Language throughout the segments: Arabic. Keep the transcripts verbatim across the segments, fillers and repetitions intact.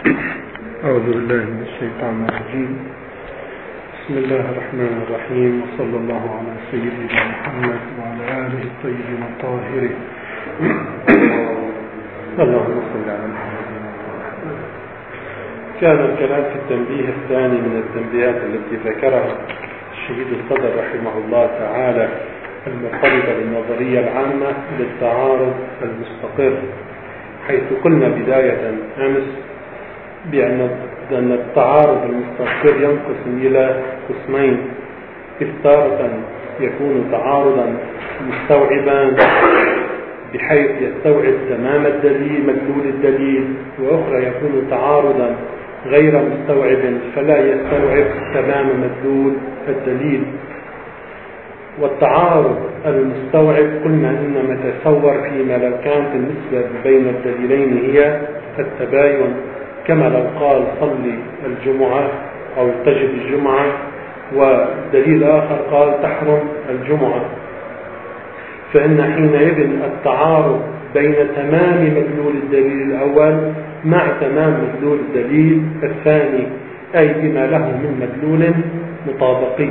أعوذ بالله من الشيطان الرجيم. بسم الله الرحمن الرحيم، وصلى الله على سيدنا محمد وعلى آله الطيبين الطاهرين. اللهم صل على محمد. كان الكلام في التنبيه الثاني من التنبيهات التي ذكرها الشهيد الصدر رحمه الله تعالى المرتبطة بالنظرية العامة للتعارض المستقر، حيث قلنا بداية أمس بأن التعارض المستقر ينقسم إلى قسمين: تارة يكون تعارضا مستوعبا بحيث يستوعب تمام الدليل مدلول الدليل، وأخرى يكون تعارضا غير مستوعب فلا يستوعب تمام مدلول الدليل. والتعارض المستوعب قلنا إنما تصور فيما لو كانت النسبة بين الدليلين هي التباين، كما لو قال صلي الجمعة أو تجب الجمعة، ودليل آخر قال تحرم الجمعة، فإن حينئذ التعارض بين تمام مدلول الدليل الأول مع تمام مدلول الدليل الثاني، أي بما له من مدلول مطابقي.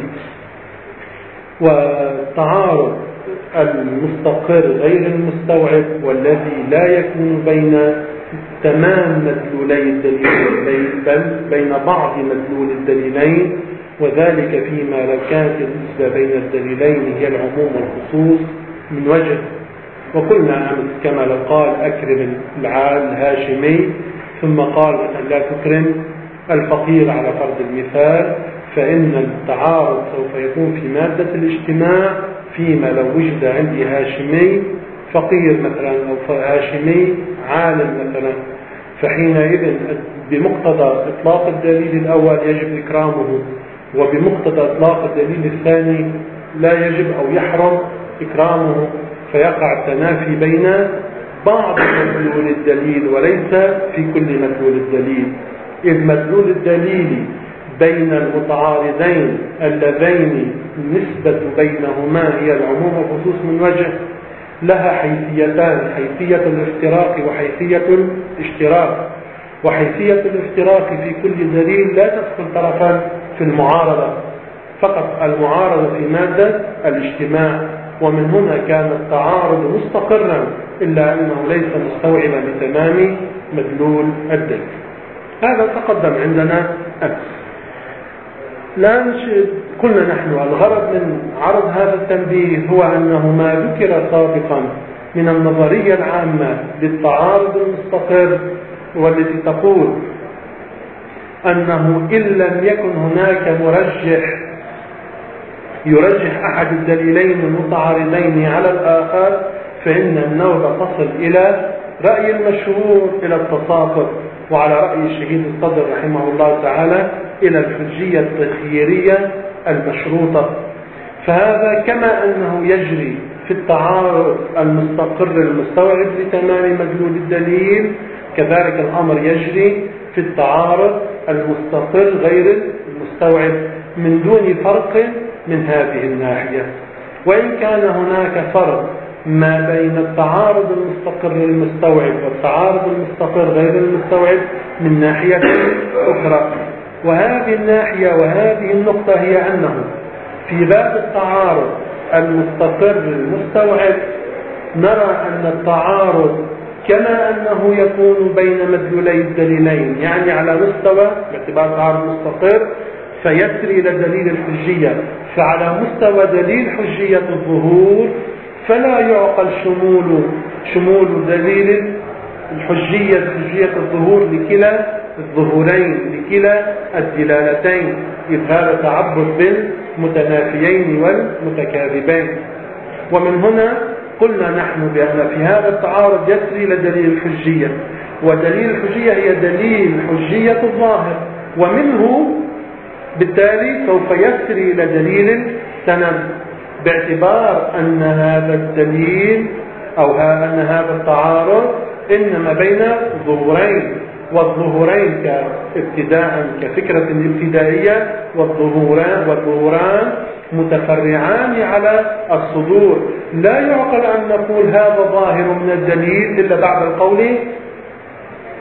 والتعارض المستقر غير المستوعب والذي لا يكون بين تمام مدلولي الدليلين بل بين بعض مدلول الدليلين، وذلك فيما لو كانت النسبة بين الدليلين هي العموم والخصوص من وجه. وقلنا أمس كما لو قال أكرم العال الهاشمي ثم قال مثلا لا تكرم الفقير على فرض المثال، فإن التعارض سوف يكون في مادة الاجتماع فيما لو وجد عندي هاشمي فقير مثلا أو هاشمي عالم مثلا، فحينئذ بمقتضى إطلاق الدليل الأول يجب إكرامه، وبمقتضى إطلاق الدليل الثاني لا يجب أو يحرم إكرامه، فيقع التنافي بين بعض مدلول الدليل وليس في كل مدلول الدليل، إذ مدلول الدليل بين المتعارضين اللذين النسبة بينهما هي العموم والخصوص من وجه لها حيثيتان: حيثية الافتراق وحيثية الاشتراك. وحيثية الافتراق في كل دليل لا تدخل طرفا في المعارضة، فقط المعارضة في مادة الاجتماع، ومن هنا كان التعارض مستقرا إلا أنه ليس مستوعبا لتمام مدلول الدليل. هذا تقدم عندنا أمس. الآن قلنا نحن الغرض من عرض هذا التنبيه هو أنه ما ذكر سابقا من النظرية العامة للتعارض المستقر، والتي تقول أنه إن لم يكن هناك مرجح يرجح أحد الدليلين المتعارضين على الآخر فإن النوبة تصل إلى رأي المشهور إلى التساقط، وعلى رأي الشهيد الصدر رحمه الله تعالى إلى الحجية التخييرية المشروطة. فهذا كما أنه يجري في التعارض المستقر المستوعب لتمام مدلول الدليل، كذلك الأمر يجري في التعارض المستقر غير المستوعب من دون فرق من هذه الناحية. وإن كان هناك فرق ما بين التعارض المستقر المستوعب والتعارض المستقر غير المستوعب من ناحية أخرى، وهذه الناحية وهذه النقطة هي أنه في باب التعارض المستقر المستوعب نرى أن التعارض كما أنه يكون بين مدلولي الدليلين، يعني على مستوى باعتبار تعارض مستقر فيسري إلى دليل الحجية، فعلى مستوى دليل حجية الظهور فلا يعقل شمول شمول دليل الحجية حجية الظهور لكلا الظهورين لكلا الدلالتين، إذ هذا تعبد بالمتنافيين والمتكاذبين. ومن هنا قلنا نحن بأن في هذا التعارض يسري إلى دليل الحجية، ودليل الحجية هي دليل حجية الظاهر، ومنه بالتالي سوف يسري إلى دليل السند، باعتبار أن هذا الدليل أو أن هذا التعارض إنما بين ظهورين، والظهورين كابتداء كفكرة ابتدائية، والظهوران والظهوران متفرعان على الصدور. لا يعقل أن نقول هذا ظاهر من الدليل إلا بعد القول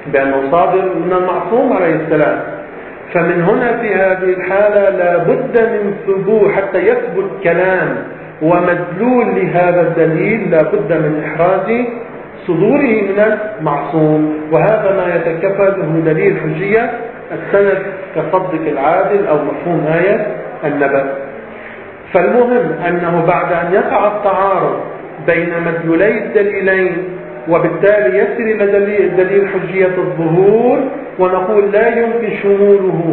بأنه صادر من المعصوم عليه السلام. فمن هنا في هذه الحالة لا بد من ثبوت حتى يثبت كلام ومدلول لهذا الدليل، لا بد من إحراز صدوره من المعصوم، وهذا ما يتكفله دليل حجية السند كصدق العادل أو مفهوم آية النبأ. فالمهم أنه بعد أن يقع التعارض بين مدلولي الدليلين وبالتالي يصل إلى دليل, دليل حجية الظهور، ونقول لا يمكن شموله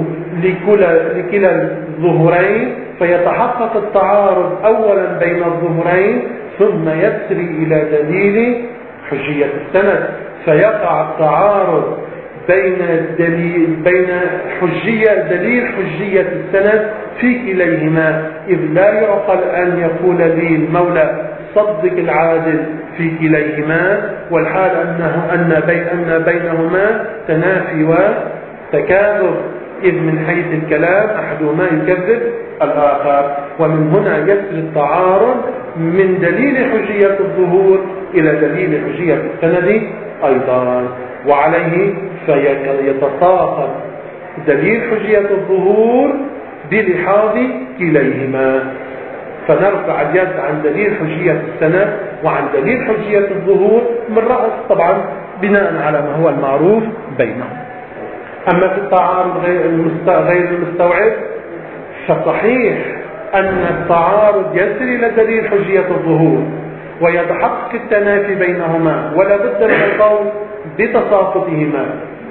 لكلا الظهورين، فيتحقق التعارض أولا بين الظهورين ثم يسري إلى دليل حجية السند، فيقع التعارض بين الدليل بين حجية دليل حجية السند في كليهما، إذ لا يعقل أن يقول لي المولى صدق العادل في كليهما، والحال أنه أن بين أن بينهما تنافي وتكاذب، إذ من حيث الكلام أحدهما يكذب الآخر. ومن هنا يسري التعارض من دليل حجية الظهور إلى دليل حجية السند أيضا، وعليه فيتساقط دليل حجية الظهور بلحاظ كليهما، فنرفع اليد عن دليل حجية السند وعن دليل حجية الظهور من رأس، طبعا بناء على ما هو المعروف بينهم. أما في التعارض غير المستوعب فصحيح أن التعارض يسري إلى دليل حجية الظهور ويتحقق التنافي بينهما، ولا بد من القول بتساقطهما،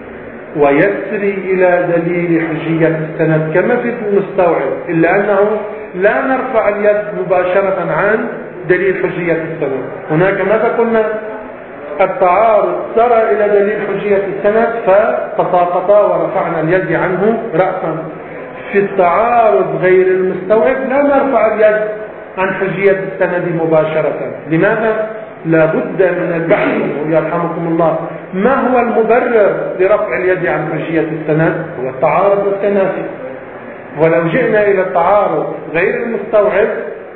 ويسري إلى دليل حجية السند كما في المستوعب، إلا أنه لا نرفع اليد مباشرة عن دليل حجية السند. هناك ماذا قلنا؟ التعارض سرى إلى دليل حجية السند فتساقطا ورفعنا اليد عنه رأسا. في التعارض غير المستوعب لا نرفع اليد عن حجية السند مباشرة. لماذا؟ لا بد من البحث يرحمكم الله ما هو المبرر لرفع اليد عن حجية السند؟ هو التعارض والتنافي. ولو جئنا إلى التعارض غير المستوعب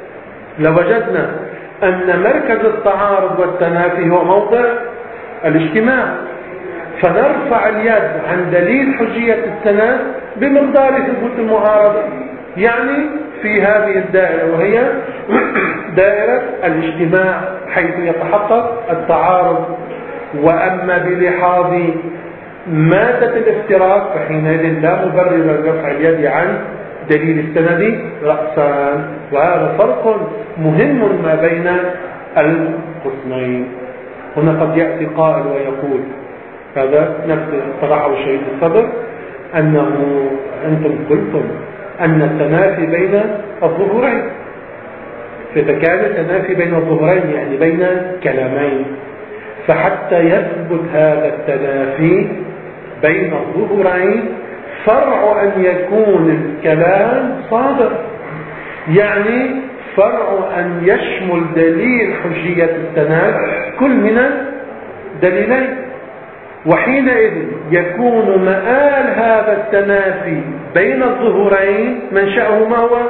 لوجدنا أن مركز التعارض والتنافي هو موضع الاجتماع، فنرفع اليد عن دليل حجية السند بمقدار ثبوت المعارضة، يعني في هذه الدائرة وهي دائرة الاجتماع حيث يتحقق التعارض. وأما بلحاظ مادة الافتراق فحينئذ لا مبرر لرفع اليد عن دليل السند رأسا، وهذا فرق مهم ما بين القسمين. هنا قد يأتي قائل ويقول هذا نفس صراحة شهيد الصدر أنه أنتم قلتم أن التنافي بين الظهورين، فكان التنافي بين الظهورين يعني بين كلامين، فحتى يثبت هذا التنافي بين الظهورين فرع أن يكون الكلام صادر، يعني فرع أن يشمل دليل حجية السند كل من الدليلين، وحينئذ يكون مآل هذا التنافي بين الظهورين منشأه ما هو؟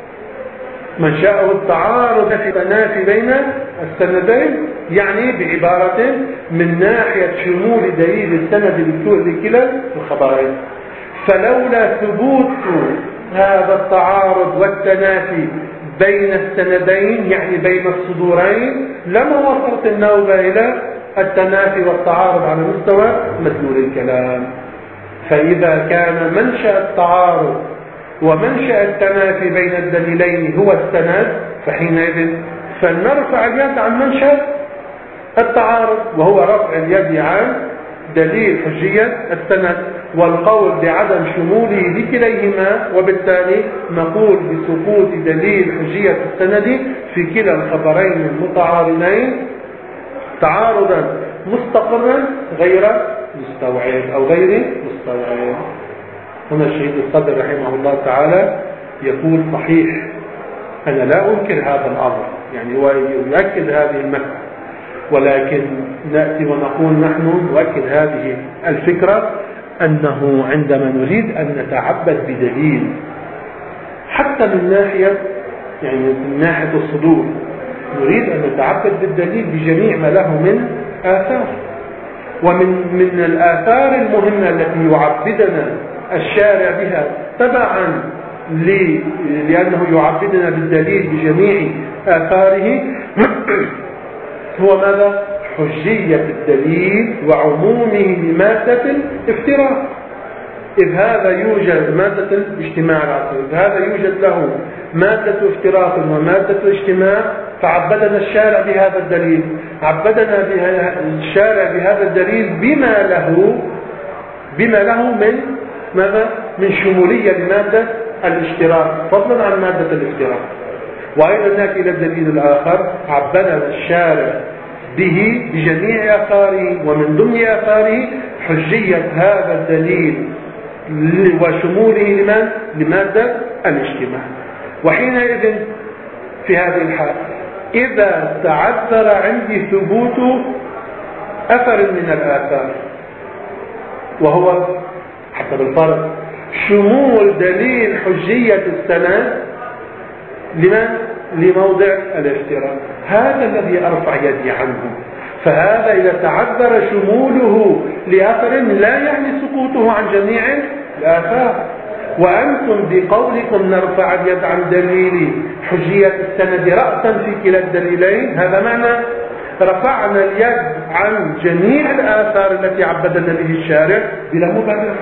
منشأه التعارض في التنافي بين السندين، يعني بعبارة من ناحية شمول دليل السند لكلا الخبرين. فلولا ثبوت هذا التعارض والتنافي بين السندين يعني بين الصدورين لما وصلت النوبة إلى التنافي والتعارض على مستوى مدلول الكلام. فإذا كان منشأ التعارض ومنشأ التنافي بين الدليلين هو السند فحينئذ فلنرفع اليد عن منشأ التعارض وهو رفع اليد عن دليل حجية السند، والقول بعدم شموله لكليهما، وبالتالي نقول بسقوط دليل حجية السند في كلا الخبرين المتعارضين تعارضا مستقرا غير مستوعب أو غير مستوعب. هنا الشهيد الصدر رحمه الله تعالى يقول صحيح أنا لا أنكر هذا الأمر، يعني هو يؤكد هذه المسألة، ولكن نأتي ونقول نحن نؤكد هذه الفكرة أنه عندما نريد أن نتعبد بدليل حتى من ناحية يعني من ناحية الصدور نريد أن نتعبد بالدليل بجميع ما له من آثار، ومن من الآثار المهمة التي يعبدنا الشارع بها تبعا لأنه يعبدنا بالدليل بجميع آثاره هو ماذا؟ حجية الدليل وعمومه لمادة الافتراق. إذ هذا يوجد مادة الاجتماع العقلي، إذ هذا يوجد له مادة افتراق ومادة الاجتماع، فعبدنا الشارع بهذا الدليل، عبدنا الشارع بهذا الدليل بما له بما له من ماذا؟ من شمولية لمادة الاشتراك فضلا عن مادة الافتراق. وأيضا نأتي إلى الدليل الآخر، عبدنا الشارع به بجميع آثاره، ومن ضمن آثاره حجية هذا الدليل وشموله لمن؟ لمادة الاجتماع. وحينئذ في هذه الحالة إذا تعذر عندي ثبوت أثر من الآثار، وهو حسب الفرض شمول دليل حجية السند لمن؟ لموضع الافتراق، هذا الذي أرفع يدي عنه. فهذا إذا تعذر شموله لأثر لا يعني سقوطه عن جميع الآثار. وأنتم بقولكم نرفع اليد عن دليل حجية السند رأسا في كلا الدليلين، هذا معنى رفعنا اليد عن جميع الآثار التي عبدنا به الشارع بلا مبرر.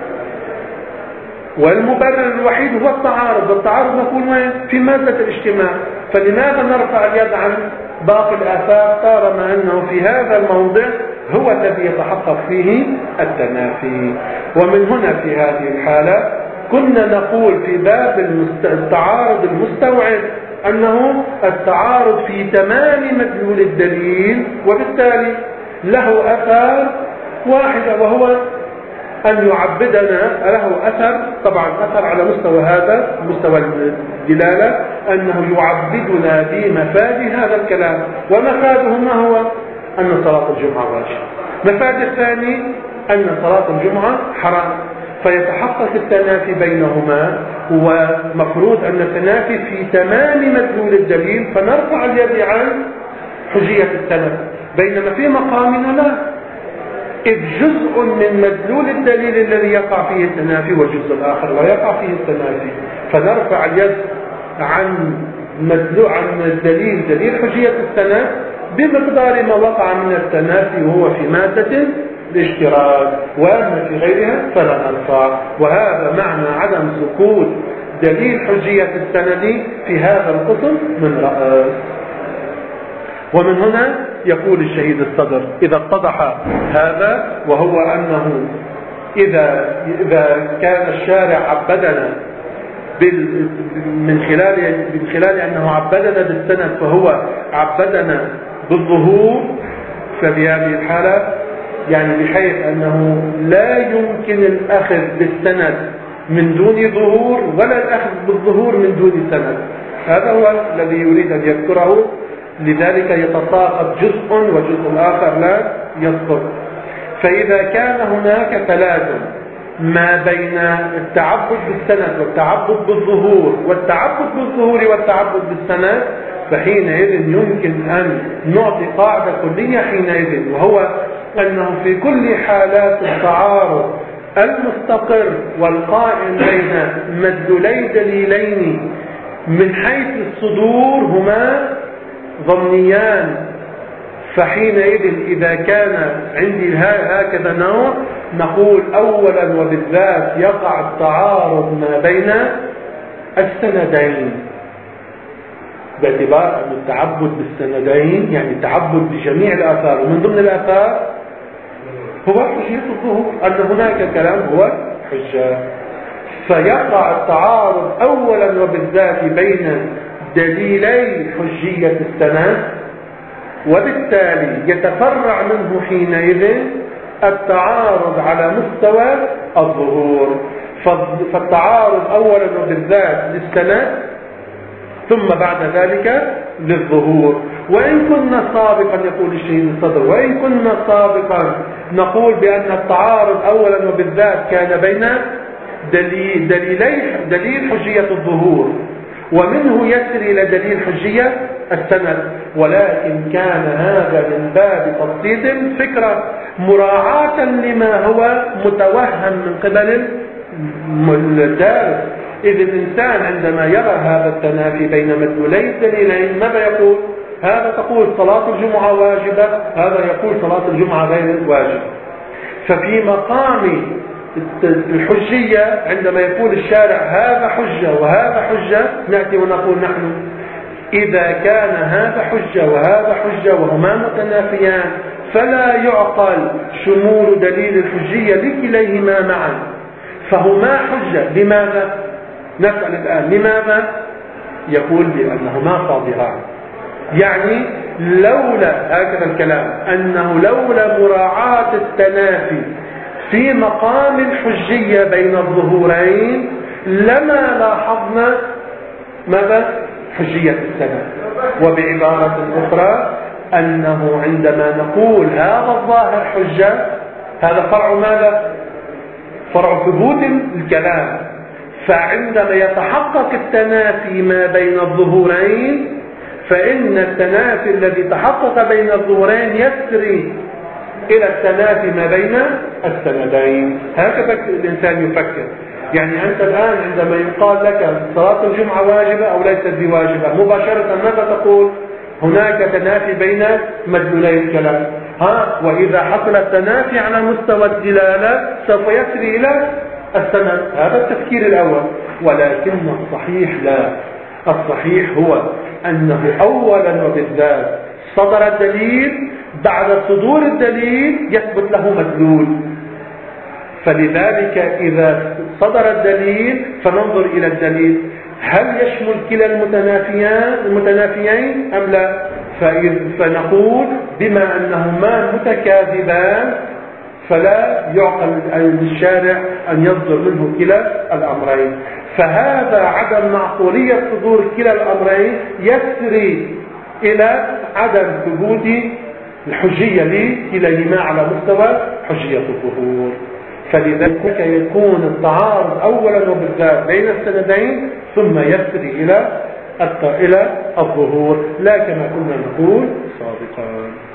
والمبرر الوحيد هو التعارض، والتعارض نقول في مادة الاجتماع. فلماذا نرفع اليد عن باقي الآثار طالما أنه في هذا الموضع هو الذي يتحقق فيه التنافي؟ ومن هنا في هذه الحالة كنا نقول في باب التعارض المستوعب أنه التعارض في تمام مدلول الدليل، وبالتالي له أثار واحدة، وهو أن يعبدنا له أثر، طبعا أثر على مستوى هذا مستوى الدلالة، أنه يعبدنا بمفاد هذا الكلام. ومفاده ما هو؟ أن صلاة الجمعة واجب. مفاد الثاني أن صلاة الجمعة حرام، فيتحقق التنافي بينهما. ومفروض أن التنافي في تمام مدلول الدليل، فنرفع اليد عن حجية السند، بينما في مقامنا لا، إذ جزء من مدلول الدليل الذي يقع فيه التنافي والجزء الآخر لا يقع فيه التنافي، فنرفع اليد عن مدلول عن الدليل دليل حجية السند بمقدار ما وقع من التنافي وهو في مادة الاشتراك، وأما في غيرها فلا نرفع. وهذا معنى عدم سقوط دليل حجية السند في هذا القسم من رأس. ومن هنا يقول الشهيد الصدر إذا اتضح هذا، وهو أنه إذا, إذا كان الشارع عبدنا من خلال, من خلال أنه عبدنا بالسند فهو عبدنا بالظهور، ففي هذه الحالة يعني بحيث أنه لا يمكن الأخذ بالسند من دون ظهور ولا الأخذ بالظهور من دون سند. هذا هو الذي يريد أن يذكره، لذلك يتساقط جزء وجزء آخر لا يسقط. فإذا كان هناك تلازم ما بين التعبد بالسند والتعبد بالظهور والتعبد بالظهور والتعبد بالسند، فحينئذ يمكن أن نعطي قاعدة كلية حينئذ، وهو أنه في كل حالات التعارض المستقر والقائم بين مدلولي دليلين من حيث الصدور هما ضمنيان، فحينئذ إذا كان عندي هكذا نوع نقول أولا وبالذات يقع التعارض ما بين السندين، باعتبار أن التعبد بالسندين يعني التعبد بجميع الآثار، ومن ضمن الآثار هو حجية الظهور، أن هناك كلام هو حجة. فيقع التعارض أولا وبالذات بين دليلي حجية السند، وبالتالي يتفرع منه حينئذ التعارض على مستوى الظهور. فالتعارض أولا وبالذات للسند ثم بعد ذلك للظهور. وإن كنا سابقا يقول الشهيد الصدر، وإن كنا سابقا نقول بأن التعارض أولا وبالذات كان بين دليل دليلي دليل حجية الظهور، ومنه يسري إلى دليل حجية السند، ولكن كان هذا من باب تبسيط الفكرة مراعاة لما هو متوهم من قبل الدارس. إذ الإنسان عندما يرى هذا التنافي بين مدلولي الدليلين ماذا يقول؟ هذا تقول صلاة الجمعة واجبة، هذا يقول صلاة الجمعة غير واجبة. ففي مقام الحجية عندما يقول الشارع هذا حجة وهذا حجة، نأتي ونقول نحن إذا كان هذا حجة وهذا حجة وهما متنافيان فلا يعقل شمول دليل الحجية لكليهما معا، فهما حجة. لماذا؟ نسأل الآن لماذا؟ يقول بأنهما صادران. يعني لولا هكذا الكلام أنه لولا مراعاة التنافي في مقام الحجية بين الظهورين لما لاحظنا ماذا؟ حجية السند. وبعبارة أخرى أنه عندما نقول هذا الظاهر حجة هذا فرع ماذا؟ فرع ثبوت الكلام. فعندما يتحقق التنافي ما بين الظهورين فإن التنافي الذي تحقق بين الظهورين يسري إلى التنافي ما بين السندين. هكذا الإنسان يفكر. يعني أنت الآن عندما يقال لك صلاة الجمعة واجبة أو ليست بواجبة مباشرة ماذا تقول؟ هناك تنافي بين مدلولي الكلام. ها وإذا حصل التنافي على مستوى الدلالة سوف يسري إلى السند. هذا التفكير الأول. ولكن الصحيح لا، الصحيح هو أنه أولا وبالذات صدر الدليل، بعد صدور الدليل يثبت له مدلول. فلذلك إذا صدر الدليل فننظر إلى الدليل هل يشمل كلا المتنافيان المتنافيين أم لا، فنقول بما أنهما متكاذبان فلا يعقل للشارع أن يصدر منه كلا الأمرين. فهذا عدم معقولية صدور كلا الأمرين يسري إلى عدم ثبوت الحجية لكليهما على مستوى حجية الظهور. فلذلك يكون التعارض أولا وبالذات بين السندين ثم يسري إلى إلى الظهور، لا كما كنا نقول سابقا.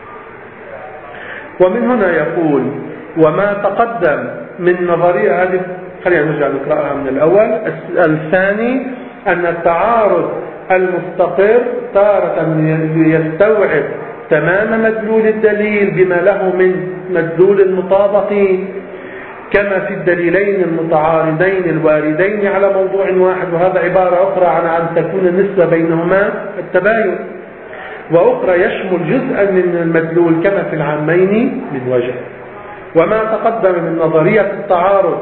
ومن هنا يقول وما تقدم من نظرية هذه، خلينا نرجع نقرأها من الأول. الثاني أن التعارض المستقر تارة يستوعب تمام مدلول الدليل بما له من مدلول المطابقين كما في الدليلين المتعارضين الواردين على موضوع واحد، وهذا عبارة أخرى عن أن تكون النسبة بينهما التباين، وأخرى يشمل جزءا من المدلول كما في العامين من وجه. وما تقدم من نظرية التعارض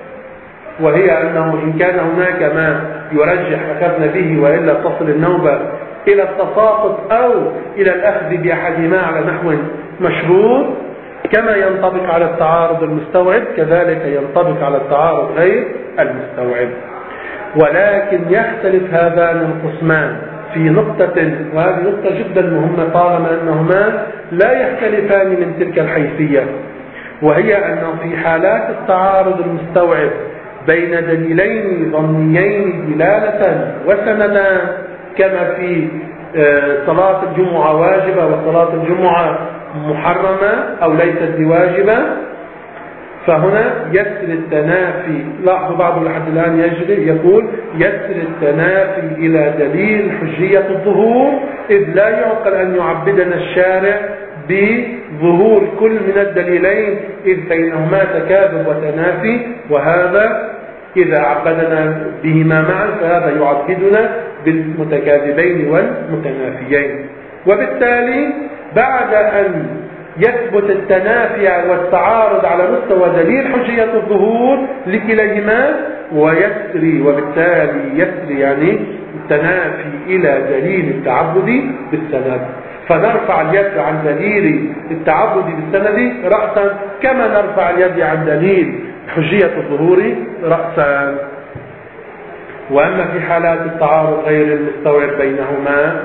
وهي أنه إن كان هناك ما يرجح أخذنا به وإلا تصل النوبة إلى التساقط أو إلى الأخذ بأحدهما على نحو مشروط، كما ينطبق على التعارض المستوعب كذلك ينطبق على التعارض غير المستوعب. ولكن يختلف هذان القسمان في نقطة، وهذه نقطة جدا مهمة طالما أنهما لا يختلفان من تلك الحيثية، وهي أنه في حالات التعارض المستوعب بين دليلين ضمنيين دلالة وسندان كما في صلاة الجمعة واجبة وصلاة الجمعة محرمة أو ليست بواجبة، فهنا يسر التنافي. لاحظوا بعض لحد الآن يجري يقول يسر التنافي إلى دليل حجية الظهور، إذ لا يعقل أن يعبدنا الشارع بظهور كل من الدليلين إذ بينهما تكاذب وتنافي، وهذا إذا عبدنا بهما معا فهذا يعبدنا بالمتكاذبين والمتنافيين. وبالتالي بعد أن يثبت التنافي والتعارض على مستوى دليل حجية الظهور لكليهما ويسري، وبالتالي يسري يعني التنافي إلى دليل التعبد بالسند، فنرفع اليد عن دليل التعبد بالسند رأسا كما نرفع اليد عن دليل حجية الظهور رأسا. وأما في حالات التعارض غير المستوعب بينهما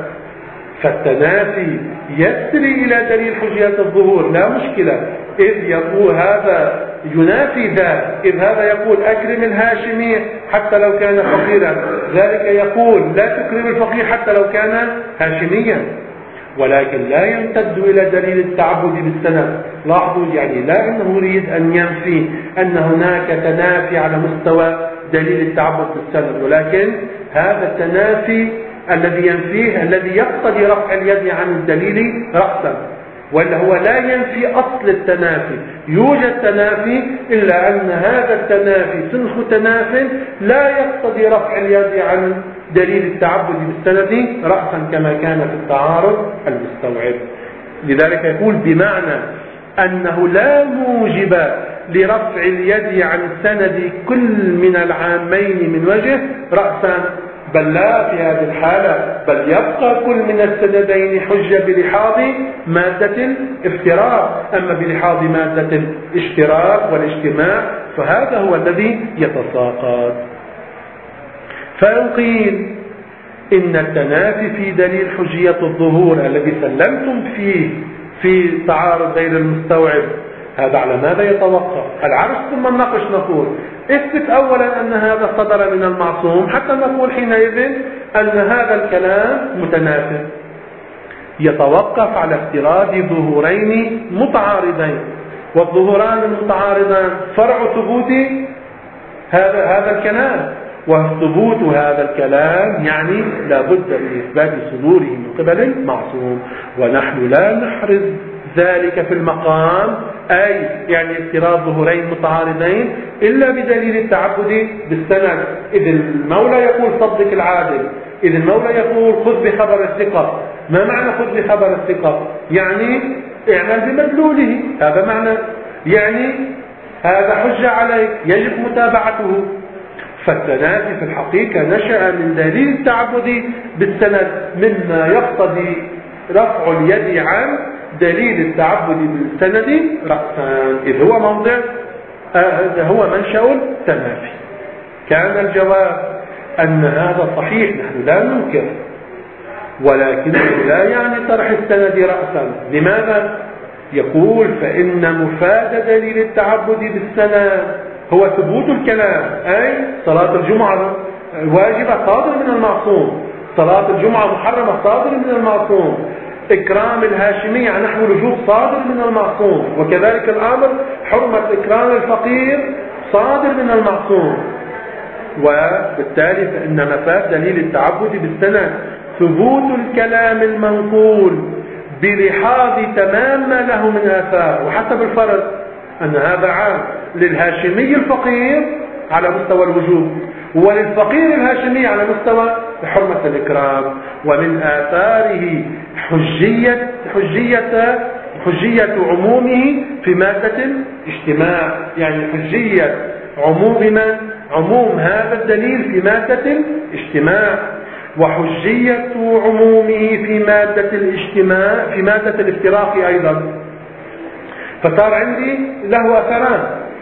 فالتنافي يسري إلى دليل حجية الظهور لا مشكلة، إذ يقول هذا ينافي ذلك، إذ هذا يقول أكرم الهاشمي حتى لو كان فقيرا، ذلك يقول لا تكرم الفقير حتى لو كان هاشميا. ولكن لا يمتد إلى دليل التعبد بالسند. لاحظوا يعني لا أنه يريد أن ينفي أن هناك تنافي على مستوى دليل التعبد بالسند، ولكن هذا التنافي الذي ينفيه الذي يقتضي رفع اليد عن الدليل رأسا، ولا هو لا ينفي أصل التنافي. يوجد تنافي إلا أن هذا التنافي سنخ تناف لا يقتضي رفع اليد عن دليل التعبد بالسند رأسا كما كان في التعارض المستوعب. لذلك يقول بمعنى أنه لا موجب لرفع اليد عن سند كل من العامين من وجه رأسا، بل لا في هذه الحالة، بل يبقى كل من السندين حجة بلحاظ مادة الافتراق. أما بلحاظ مادة الاشتراك والاجتماع فهذا هو الذي يتساقط. فنقيل إن التنافي في دليل حجية الظهور الذي سلمتم فيه في تعارض غير المستوعب، هذا على ماذا يتوقف؟ العرض ثم النقش. نقول اثبت أولا أن هذا صدر من المعصوم حتى نقول حينئذ أن هذا الكلام متنافي. يتوقف على افتراض ظهورين متعارضين، والظهوران المتعارضان فرع ثبوت هذا هذا الكلام، وثبوت هذا الكلام يعني لا بد من إثبات صدوره من قبل المعصوم، ونحن لا نحرز ذلك في المقام، أي يعني افتراض ظهورين متعارضين إلا بدليل التعبد بالسند. إذ المولى يقول صدق العادل، إذ المولى يقول خذ بخبر الثقة. ما معنى خذ بخبر الثقة؟ يعني اعمل بمدلوله، هذا معنى، يعني هذا حجة عليك يجب متابعته. فالتنافي في الحقيقة نشأ من دليل التعبد بالسند مما يقتضي رفع اليد عن دليل التعبد بالسند رأسا، إذ هو موضع هذا هو منشأ التنافي. كان الجواب أن هذا صحيح، نحن لا ننكر، ولكنه لا يعني طرح السند رأسا. لماذا؟ يقول فإن مفاد دليل التعبد بالسند هو ثبوت الكلام، أي صلاة الجمعة واجبة صادر من المعصوم، صلاة الجمعة محرمة صادر من المعصوم، إكرام الهاشمي عن نحو الوجوب صادر من المعصوم، وكذلك الأمر حرمة إكرام الفقير صادر من المعصوم. وبالتالي فإن مفاد دليل التعبد بالسند ثبوت الكلام المنقول بلحاظ تمام ما له من آثار، وحسب الفرض أن هذا عام للهاشمي الفقير على مستوى الوجوب، وللفقير الهاشمي على مستوى حرمة الإكرام. ومن آثاره حجية حجية حجية عمومه في مادة الاجتماع، يعني حجية عموم من عموم هذا الدليل في مادة الاجتماع، وحجية عمومه في مادة الاجتماع في مادة الافتراق أيضا. فصار عندي له أثران.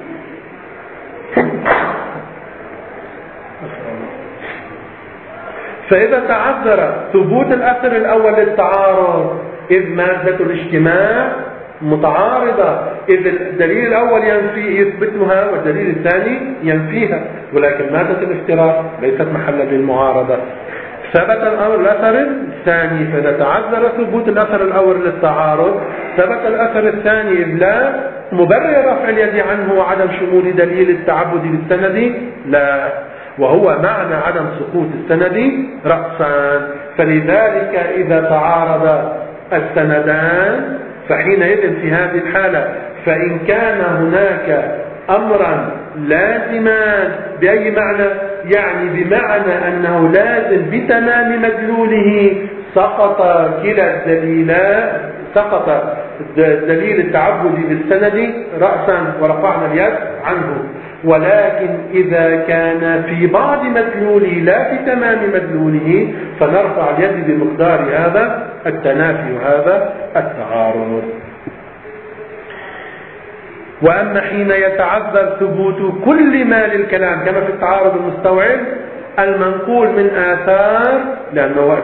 فإذا تعذر ثبوت الأثر الأول للتعارض، إذ مادة الاجتماع متعارضة، إذ الدليل الأول ينفي يثبتها والدليل الثاني ينفيها، ولكن مادة الافتراق ليست محلا للمعارضة. ثبت الأمر الأثر الثاني، فإذا تعذر ثبوت الأثر الأول للتعارض ثبت الأثر الثاني، إذ لا مبرر رفع اليد عنه وعدم شمول دليل التعبد بالسند لا، وهو معنى عدم سقوط السند رأسا. فلذلك إذا تعارض السندان فحينئذ في هذه الحالة فإن كان هناك أمرا لازما بأي معنى، يعني بمعنى أنه لازم بتمام مدلوله، سقط كلا الدليلان، سقط دليل التعبد بالسند رأسا ورفعنا اليد عنه. ولكن إذا كان في بعض مدلوله لا في تمام مدلوله فنرفع اليد بمقدار هذا التنافي وهذا التعارض. وأما حين يتعذر ثبوت كل ما للكلام كما في التعارض المستوعب المنقول من آثار، لأنه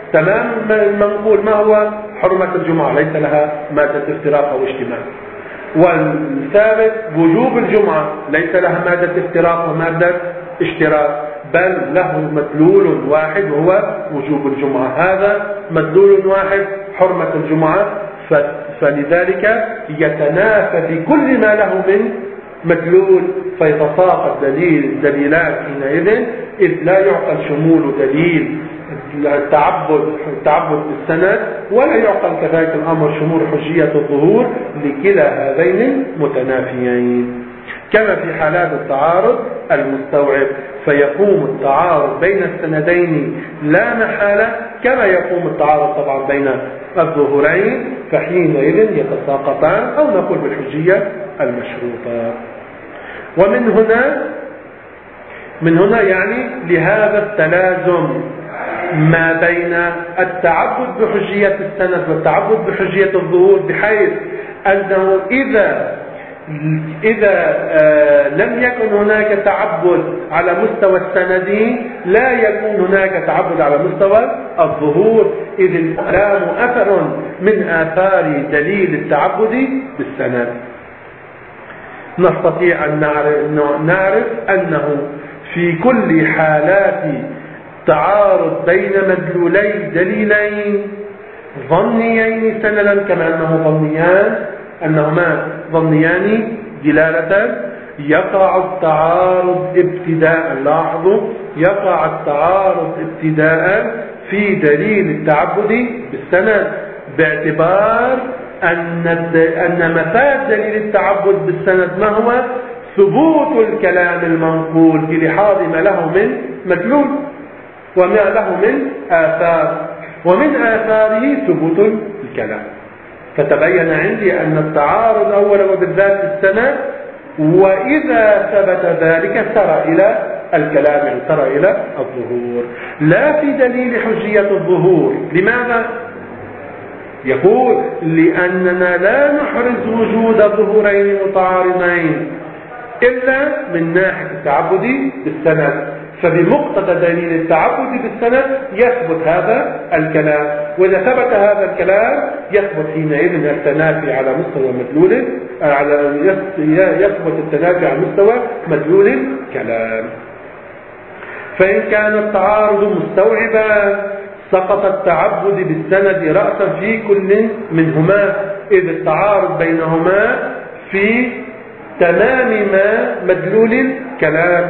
تمام المنقول ما هو حرمة الجمعة ليس لها مادة افتراق أو اجتماع، والثالث وجوب الجمعة ليس لها مادة افتراق ومادة اشتراك، بل له مدلول واحد وهو وجوب الجمعة. هذا مدلول واحد حرمة الجمعة، فلذلك يتنافى في كل ما له من مدلول، فيتساقط دليل دليلان حينئذ، إذ لا يعقل شمول دليل التعبد التعبد بالسند، ولا يعقل كذلك الأمر شمول حجية الظهور لكلا هذين متنافيين. كما في حالات التعارض المستوعب، فيقوم التعارض بين السندين لا محالة، كما يقوم التعارض طبعا بين الظهورين، فحينئذ يتساقطان، أو نقول بالحجية المشروطة. ومن هنا من هنا يعني لهذا التلازم ما بين التعبد بحجية السند والتعبد بحجية الظهور، بحيث أنه إذا إذا آه لم يكن هناك تعبد على مستوى السند، لا يكون هناك تعبد على مستوى الظهور، إذ الكلام أثر من آثار دليل التعبد بالسند. نستطيع أن نعرف أنه في كل حالات تعارض بين مدلولي دليلين ظنيين سندا، كما أنه ظنيان أنهما ظنيان دلالة، يقع التعارض ابتداء، لاحظوا، يقع التعارض ابتداء في دليل التعبد بالسند، باعتبار أن أن مفاد دليل التعبد بالسند ما هو؟ ثبوت الكلام المنقول بلحاظ ما له من مدلول وما له من آثار، ومن آثاره ثبوت الكلام. فتبين عندي أن التعارض أولا وبالذات السند، وإذا ثبت ذلك سرى إلى الكلام، يعني سرى إلى الظهور، لا في دليل حجية الظهور. لماذا؟ يقول لأننا لا نحرز وجود ظهورين متعارضين إلا من ناحية التعبد بالسند، فبمقتضى دليل التعبد بالسند يثبت هذا الكلام، وإذا ثبت هذا الكلام يثبت حينئذ التنافي على مستوى مدلول على يثبت التنافي على مستوى مدلول الكلام. فإن كان التعارض مستوعبا سقط التعبد بالسند رأسا في كل منهما، إذ التعارض بينهما في تمام ما مدلول الكلام،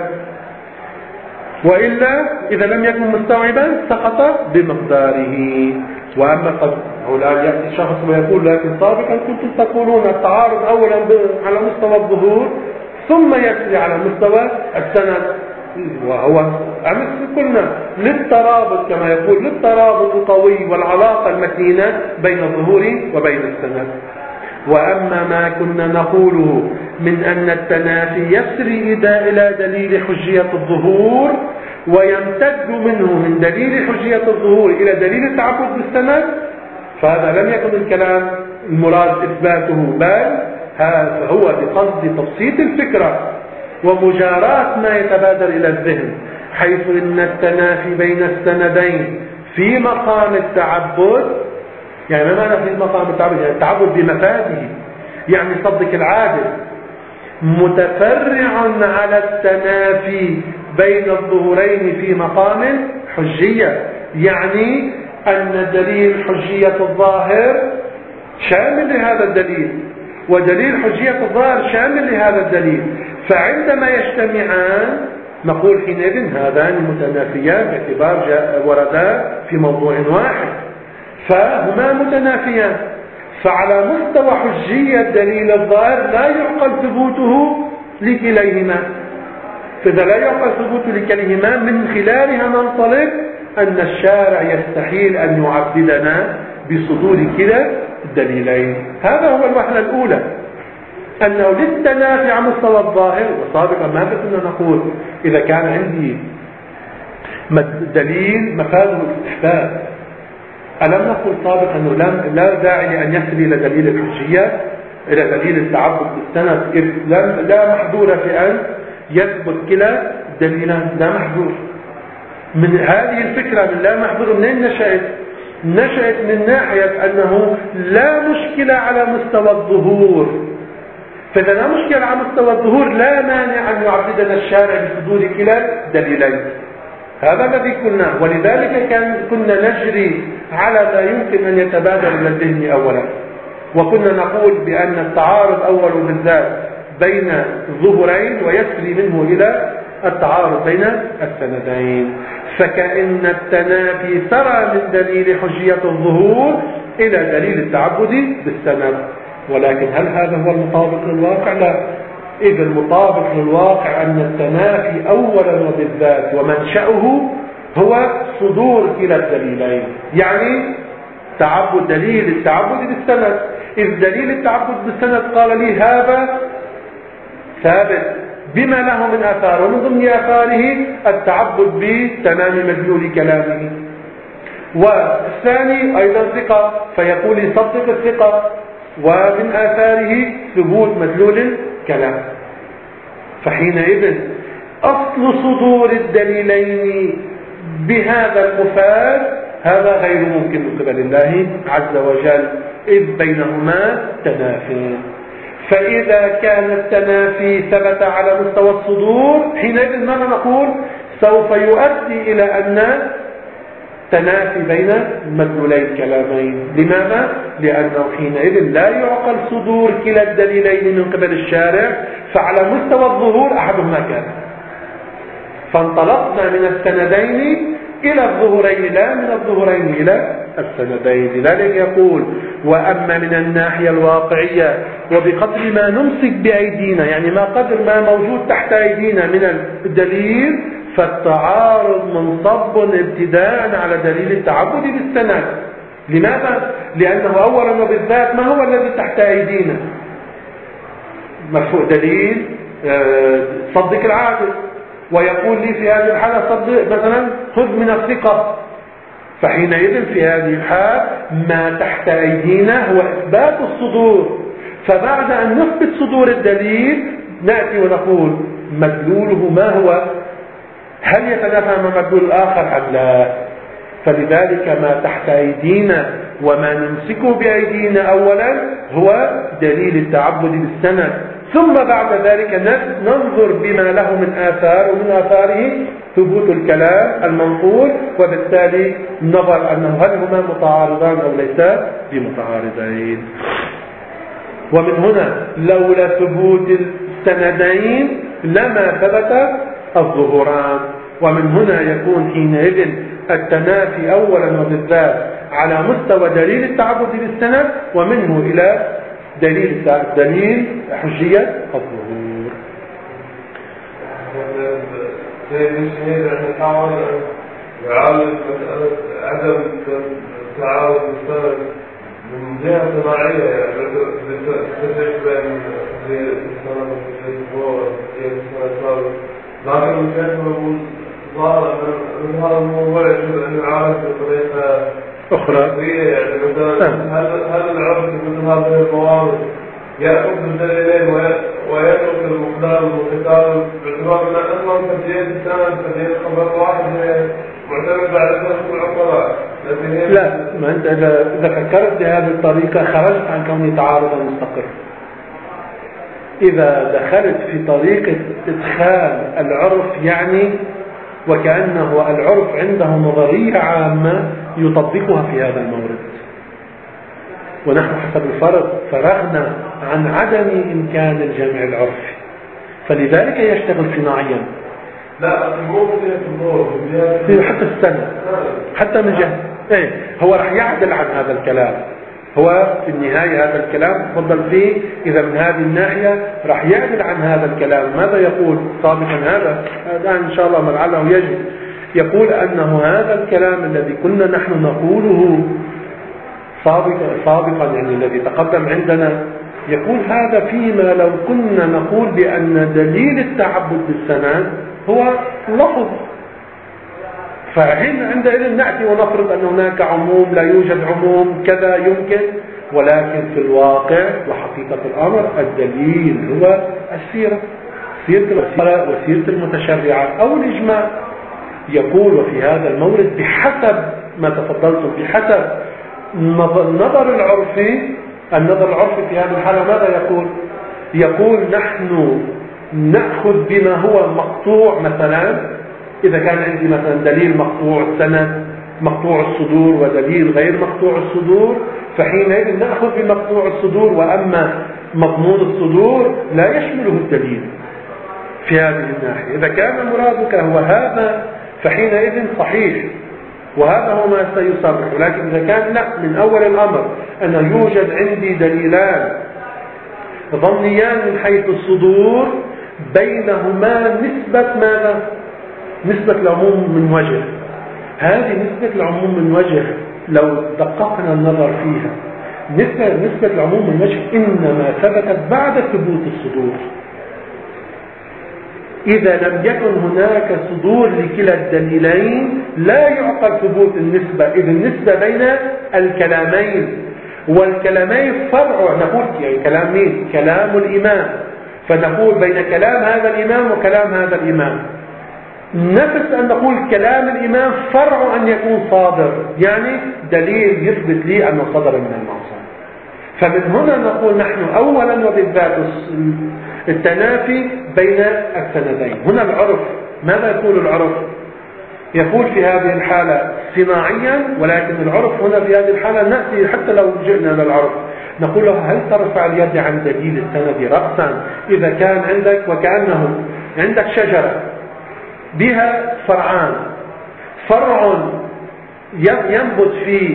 وإلا إذا لم يكن مستوعبا سقط بمقداره. وأما قد الآن يأتي شخص ويقول لكن سابقا كنتم تقولون التعارض أولا على مستوى الظهور ثم يأتي على مستوى السند، وهو أمس قلنا للترابط، كما يقول للترابط القوي والعلاقة المتينة بين الظهور وبين السند. وأما ما كنا نقوله من أن التنافي يسري إلى دليل حجية الظهور ويمتد منه من دليل حجية الظهور إلى دليل التعبد بالسند، فهذا لم يكن الكلام المراد إثباته، بل هذا هو بقصد تبسيط الفكرة ومجاراة ما يتبادر إلى الذهن، حيث إن التنافي بين السندين في مقام التعبد، يعني ما معنى في مقام التعبد؟ يعني التعبد بمفاده، يعني صدق العادل، متفرع على التنافي بين الظهورين في مقام حجية، يعني أن دليل حجية الظاهر شامل لهذا الدليل، ودليل حجية الظاهر شامل لهذا الدليل، فعندما يجتمعان نقول حينئذ هذان متنافيان باعتبار جاء وردا في موضوع واحد، فهما متنافيان. فعلى مستوى حجية دليل الظاهر لا يعقل ثبوته لكليهما، فإذا لا يعقل ثبوته لكليهما من خلالها ننطلق أن الشارع يستحيل أن يعبدنا بصدور كلا الدليلين. هذا هو الوحدة الأولى، أنه للتنافي على مستوى الظاهر. وسابقا ماذا كنا نقول؟ إذا كان عندي دليل مفاده الاستحباب، ألم نقل سابقا أنه لا داعي لأن يصل إلى دليل الحجية، إلى دليل التعبد بالسند، إذ لا محظور في أن يثبت كلا الدليلان، لا محظور. من هذه الفكرة من لا محظور منين نشأت؟ نشأت من ناحية أنه لا مشكلة على مستوى الظهور فإذا لا مشكلة على مستوى الظهور، لا مانع أن يعبدنا الشارع بصدور كلا الدليلين. هذا الذي قلناه، ولذلك كان كنا نجري على ما يمكن أن يتبادر إلى الذهن أولا، وكنا نقول بأن التعارض أول بالذات بين ظهورين ويسري منه إلى التعارض بين السندين، فكأن التنافي سرى من دليل حجية الظهور إلى دليل التعبد بالسند. ولكن هل هذا هو المطابق للواقع؟ لا. إذا المطابق للواقع أن التنافي أولا وبالذات ومنشأه هو صدور كلا الدليلين، يعني تعبد دليل التعبد بالسند. إذ دليل التعبد بالسند قال لي هذا ثابت بما له من آثار، ومن ضمن آثاره التعبد بتمام مدلول كلامه. والثاني أيضا ثقة، فيقول يصدق الثقة، ومن آثاره ثبوت مدلول الكلام. فحينئذ أصل صدور الدليلين بهذا المفاد هذا غير ممكن من قبل الله عز وجل، إذ بينهما تنافي. فإذا كان التنافي ثبت على مستوى الصدور، حينئذ ماذا نقول؟ سوف يؤدي إلى أن تنافي بين مدلولي الكلامين. لماذا؟ لأنه حينئذ لا يعقل صدور كلا الدليلين من قبل الشارع، فعلى مستوى الظهور أحدهما كان. فانطلقنا من السندين إلى الظهورين لا من الظهورين إلى السندين. لذلك يقول وأما من الناحية الواقعية وبقدر ما نمسك بأيدينا، يعني ما قدر ما موجود تحت أيدينا من الدليل، فالتعارض منصب ابتداء على دليل التعبد بالسند. لماذا؟ لأنه أولا وبالذات ما هو الذي تحت أيدينا؟ مرفوع دليل صدق العادل، ويقول لي في هذه الحالة صدق مثلا خذ من الثقة. فحينئذ في هذه الحال ما تحت أيدينا هو إثبات الصدور. فبعد أن نثبت صدور الدليل نأتي ونقول مدلوله ما هو؟ هل يتنافى مع مدلول الآخر أم لا؟ فلذلك ما تحت أيدينا وما نمسكه بأيدينا أولا هو دليل التعبد بالسند، ثم بعد ذلك ننظر بما له من آثار، ومن آثاره ثبوت الكلام المنقول، وبالتالي نظر أنه هل هما متعارضان أو ليسا بمتعارضين. ومن هنا لولا ثبوت السندين لما ثبت الظهوران. ومن هنا يكون حينئذ التنافي أولا وبالذات على مستوى دليل التعبد بالسند، ومنه إلى دليل دليل حجية الظهور. يعالج مسألة عدم التعارض بالسند من جهة صناعية، يعني تفرق بين السند والظهور والسند، لكن من جهة ظاهر أن هذا الموضوع يجب أن يعالج بطريقة أخرى. يعني مثلا هل هل العرف مثل هذه الضوابط يأخذ بالدليلين ويترك المقدار والقتال، باعتبار أن أصلا تبديل السند تبديل خبر واحد معتمد على أساس العقلاء؟ لا، ما أنت إذا فكرت بهذه الطريقة خرجت عن كونه تعارضا مستقر. إذا دخلت في طريقة إدخال العرف، يعني وكأنه العرف عنده نظرية عامة يطبقها في هذا المورد، ونحن حسب الفرض فرغنا عن عدم إمكان الجمع العرفي، فلذلك يشتغل صناعيا. لا مو في حتى السنة، حتى من جهة إيه هو رح يعدل عن هذا الكلام. هو في النهاية هذا الكلام تفضل فيه، إذا من هذه الناحية رح يعدل عن هذا الكلام. ماذا يقول سابقا؟ هذا الآن إن شاء الله لعله يجب يقول أنه هذا الكلام الذي كنا نحن نقوله سابقا سابقا يعني الذي تقدم عندنا، يقول هذا فيما لو كنا نقول بأن دليل التعبد بالسند هو لفظ، فحين عندئذ نأتي ونفرض أن هناك عموم، لا يوجد عموم كذا يمكن، ولكن في الواقع وحقيقة الأمر الدليل هو السيرة، سيرة الوسيلة وسيرة المتشرعة أو الإجماع. يقول وفي هذا المورد بحسب ما تفضلتم، بحسب النظر العرفي، النظر العرفي في هذه الحالة ماذا يقول؟ يقول نحن نأخذ بما هو مقطوع مثلا، إذا كان عندي مثلا دليل مقطوع السند مقطوع الصدور ودليل غير مقطوع الصدور، فحينئذ نأخذ بمقطوع الصدور، وأما مضمون الصدور لا يشمله الدليل في هذه الناحية. إذا كان مرادك هو هذا فحينئذ صحيح، وهذا هو ما سيصرح. ولكن إذا كان لا، من أول الأمر أن يوجد عندي دليلان ظنيان من حيث الصدور بينهما نسبة ماذا؟ نسبة العموم من وجه. هذه نسبة العموم من وجه لو دققنا النظر فيها، نسبة, نسبة العموم من وجه إنما ثبتت بعد ثبوت الصدور. إذا لم يكن هناك صدور لكلا الدليلين لا يعقل ثبوت النسبة، إذ النسبة بين الكلامين، والكلامين فرع. نقول يعني كلام مين؟ كلام الإمام، فنقول بين كلام هذا الإمام وكلام هذا الإمام. نفس أن نقول كلام الإمام فرع أن يكون صادر، يعني دليل يثبت لي أنه صدر من المعصوم. فمن هنا نقول نحن أولا وبالذات التنافي بين السندين. هنا العرف ماذا يقول العرف؟ يقول في هذه الحالة صناعيا، ولكن العرف هنا في هذه الحالة نأتي حتى لو جئنا للعرف نقول له هل ترفع اليد عن دليل السند رأسا إذا كان عندك وكأنه عندك شجرة بها فرعان، فرع ينبت في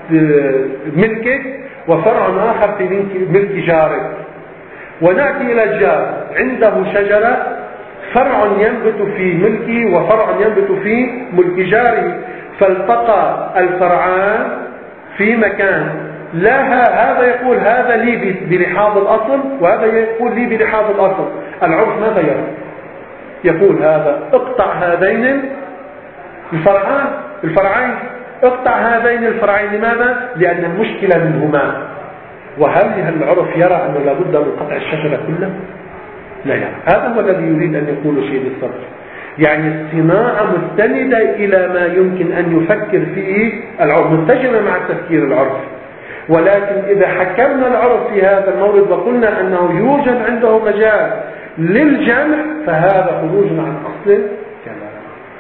ملكك وفرع آخر في ملك جارك، ونأتي إلى الجار عنده شجرة فرع ينبت في ملكي وفرع ينبت في ملك جاره، فالتقى الفرعان في مكان، لا هذا يقول هذا لي بلحاظ الأصل وهذا يقول لي بلحاظ الأصل. العرف ماذا يرى؟ يقول هذا اقطع هذين الفرعان الفرعين اقطع هذين الفرعين. لماذا؟ لأن المشكلة منهما. وهل العرف يرى أنه لابد من قطع الشجرة كلها؟ لا يرى. هذا هو الذي يريد أن يقول شيء بالصبر. يعني الصناعة مستندة إلى ما يمكن أن يفكر فيه العرف، متجمة مع التفكير العرفي. ولكن إذا حكمنا العرف في هذا المورد وقلنا أنه يوجد عنده مجال للجمع فهذا خروج عن أصل الكلام.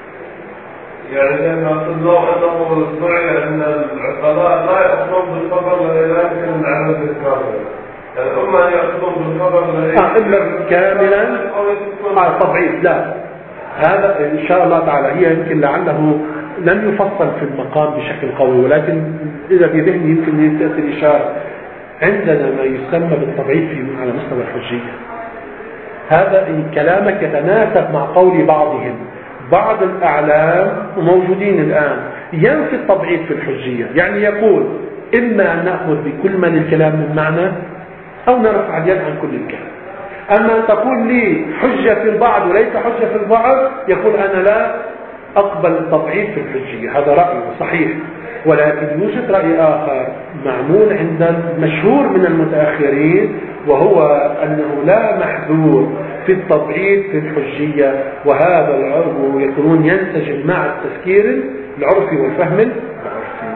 يعني لما قلنا أنه سمعنا أن العقلاء لا يأخذون بالخبر الذي لا يمكن العمل بالكامل، يعني أما أن يأخذون بالخبر الذي آه إلا كاملا آه تضعيف. لا، هذا إن شاء الله تعالى هي يمكن لعله لم يفصل في المقام بشكل قوي، ولكن إذا في ذهني يمكن تأتي الإشارة. عندنا ما يسمى بالتضعيف على مستوى الحجية. هذا إن كلامك يتناسب مع قول بعضهم. بعض الأعلام موجودين الآن ينفي التضعيف في الحجية، يعني يقول إما أن نأخذ بكل ما للكلام من معنى أو نرفع اليد عن كل الكلام. أما أن تقول لي حجة في البعض وليس حجة في البعض، يقول أنا لا أقبل التضعيف في الحجية. هذا رأيه صحيح، ولكن يوجد رأي آخر معمول عند المشهور من المتأخرين، وهو أنه لا محذور في التضعيف في الحجية، وهذا العرف يكون ينسجم مع التفكير العرفي والفهم العرفي.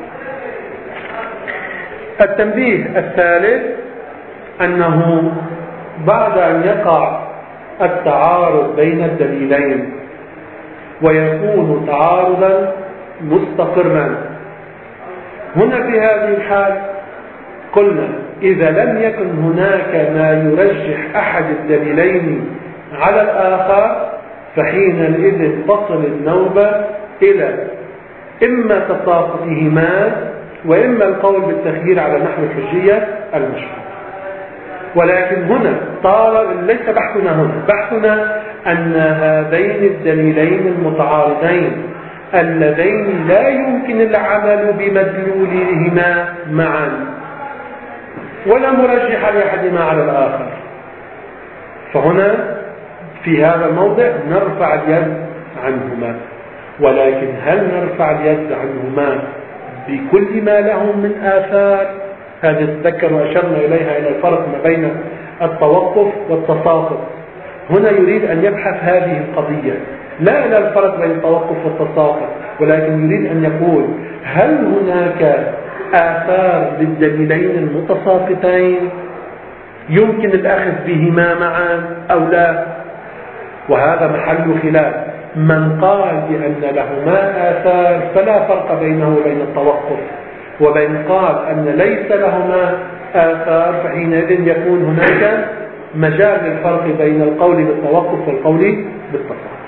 التنبيه الثالث أنه بعد أن يقع التعارض بين الدليلين ويكون تعارضا مستقرا، هنا في هذه الحال قلنا إذا لم يكن هناك ما يرجح أحد الدليلين على الآخر فحينئذ تصل النوبة إلى إما تساقطهما وإما القول بالتخيير على نحو الحجية المشهور. ولكن هنا طال ليس بحثنا هنا، بحثنا أن هذين الدليلين المتعارضين اللذين لا يمكن العمل بمدلولهما معا ولا مرجح لأحدهما على الآخر، فهنا في هذا الموضع نرفع اليد عنهما. ولكن هل نرفع اليد عنهما بكل ما لهم من آثار؟ هذا تذكر وأشرنا إليها إلى الفرق ما بين التوقف والتساقط. هنا يريد أن يبحث هذه القضية لا إلى الفرق بين التوقف والتساقط، ولكن يريد أن يقول هل هناك آثار للدليلين المتساقطين يمكن الأخذ بهما معا أو لا؟ وهذا محل خلاف. من قال بأن لهما آثار فلا فرق بينه وبين التوقف، وبين قال أن ليس لهما آثار فحينئذ يكون هناك مجال للفرق بين القول بالتوقف والقول بالتصرف.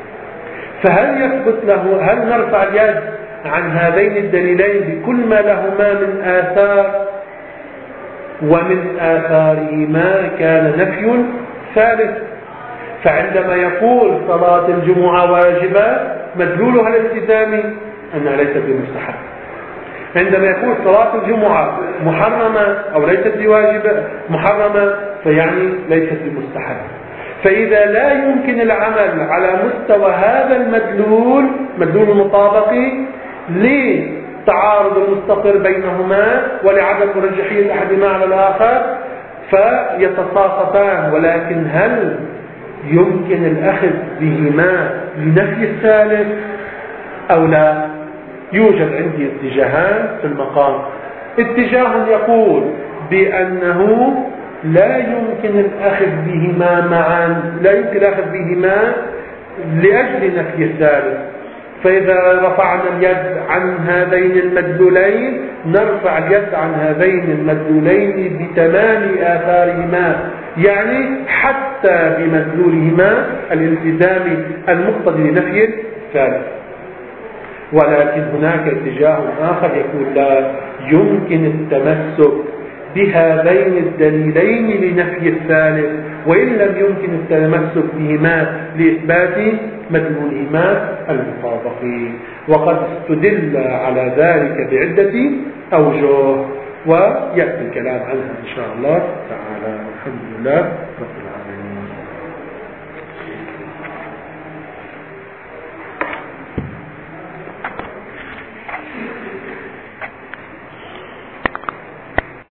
فهل يثبت له، هل نرفع اليد عن هذين الدليلين بكل ما لهما من آثار، ومن آثارهما كان نفي ثالث؟ فعندما يقول صلاة الجمعة واجبة مدلولها الالتزامي أنها ليست بمستحب. عندما يقول صلاة الجمعة محرمة أو ليست بواجبة محرمة فيعني ليست بمستحب. فإذا لا يمكن العمل على مستوى هذا المدلول، مدلول المطابقي، لتعارض المستقر بينهما ولعدم مرجحية أحدهما على الآخر فيتساقطان. ولكن هل يمكن الأخذ بهما لنفي الثالث أو لا؟ يوجد عندي اتجاهان في المقام. اتجاه يقول بأنه لا يمكن الأخذ بهما معا، لا يمكن الأخذ بهما لأجل نفي الثالث. فإذا رفعنا اليد عن هذين المدلولين نرفع اليد عن هذين المدلولين بتمام آثارهما، يعني حتى بمدلولهما الالتزام المقتضي لنفي الثالث. ولكن هناك اتجاه آخر يقول لا يمكن التمسك بهذين الدليلين لنفي الثالث، وإن لم يمكن التمسك بهما لإثبات مدلولهما المطابقي. وقد استدل على ذلك بعدة أوجه ويأتي الكلام عنها إن شاء الله تعالى. الحمد لله رب العالمين.